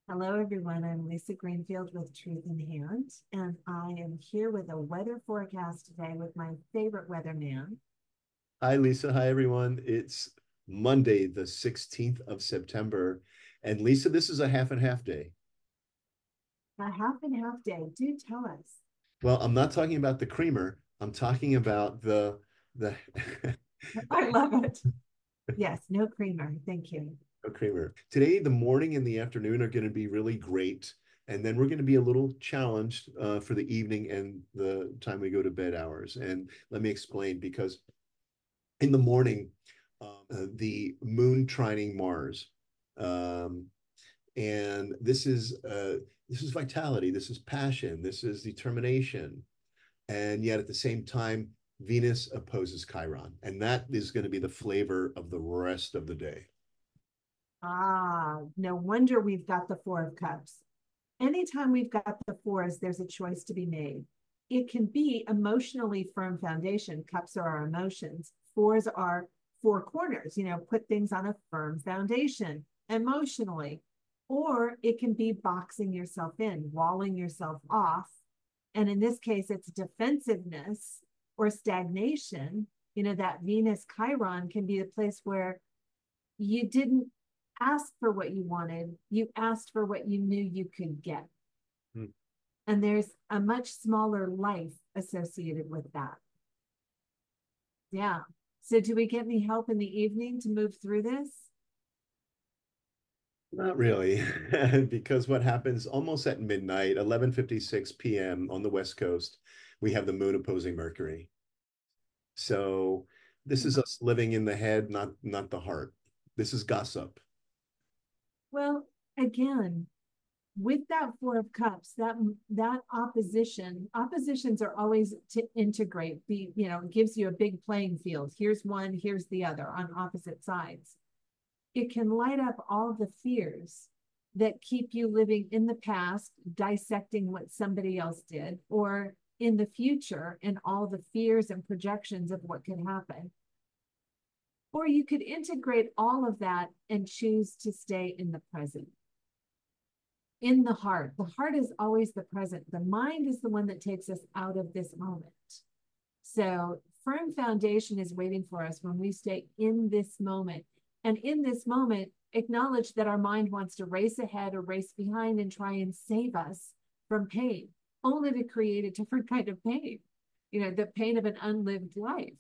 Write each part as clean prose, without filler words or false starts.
Hello, everyone. I'm Lisa Greenfield with Truth in Hand, and I am here with a weather forecast today with my favorite weatherman. Hi, Lisa. Hi, everyone. It's Monday, the 16th of September. And Lisa, this is a half and half day. A half and half day. Do tell us. Well, I'm not talking about the creamer. I'm talking about the I love it. Yes, no creamer. Thank you. creamer. Today, the morning and the afternoon are going to be really great. And then we're going to be a little challenged for the evening and the time we go to bed hours. And let me explain, because in the morning, the moon trining Mars. Um, and this is vitality, this is passion, this is determination, and yet at the same time Venus opposes Chiron, and that is going to be the flavor of the rest of the day. No wonder we've got the Four of Cups. Anytime we've got the fours, there's a choice to be made. It can be emotionally firm foundation. Cups are our emotions. Fours are four corners, put things on a firm foundation emotionally. Or it can be boxing yourself in, walling yourself off. And in this case, it's defensiveness or stagnation. That Venus Chiron can be the place where you didn't ask for what you wanted, you asked for what you knew you could get. Hmm. And there's a much smaller life associated with that. Yeah. So, do we get any help in the evening to move through this? Not really, because what happens almost at midnight, 11:56 p.m. on the West Coast, we have the moon opposing Mercury. So this is us living in the head, not the heart. This is gossip. Well, again, with that Four of Cups, that oppositions are always to integrate. Gives you a big playing field. Here's one, here's the other on opposite sides. It can light up all the fears that keep you living in the past, dissecting what somebody else did, or in the future and all the fears and projections of what could happen. Or you could integrate all of that and choose to stay in the present, in the heart. The heart is always the present. The mind is the one that takes us out of this moment. So, firm foundation is waiting for us when we stay in this moment. And in this moment, acknowledge that our mind wants to race ahead or race behind and try and save us from pain, only to create a different kind of pain, the pain of an unlived life.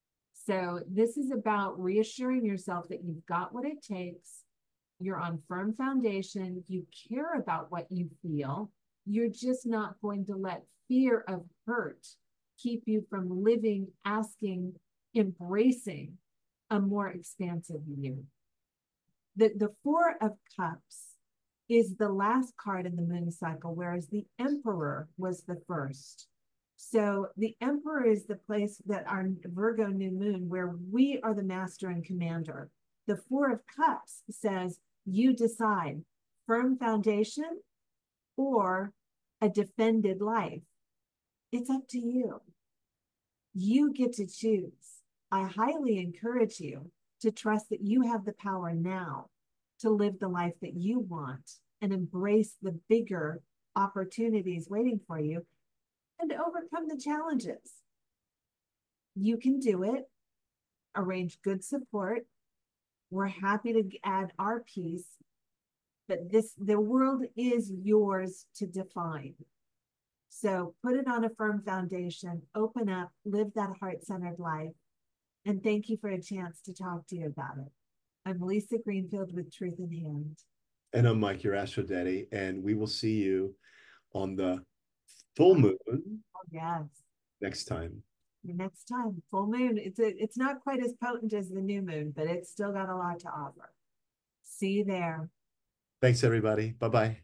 So, this is about reassuring yourself that you've got what it takes. You're on firm foundation. You care about what you feel. You're just not going to let fear of hurt keep you from living, asking, embracing a more expansive you. The Four of Cups is the last card in the moon cycle, whereas the Emperor was the first. So the Emperor is the place that our Virgo new moon, where we are the master and commander. The Four of Cups says you decide firm foundation or a defended life. It's up to you. You get to choose. I highly encourage you to trust that you have the power now to live the life that you want and embrace the bigger opportunities waiting for you and overcome the challenges. You can do it. Arrange good support. We're happy to add our piece, but the world is yours to define. So put it on a firm foundation, open up, live that heart-centered life, and thank you for a chance to talk to you about it. I'm Lisa Greenfield with Truth in Hand. And I'm Mike, your Astro Daddy, and we will see you on the full Oh, moon yes. next time. Next time, full moon. It's not quite as potent as the new moon, but it's still got a lot to offer. See you there. Thanks, everybody. Bye bye.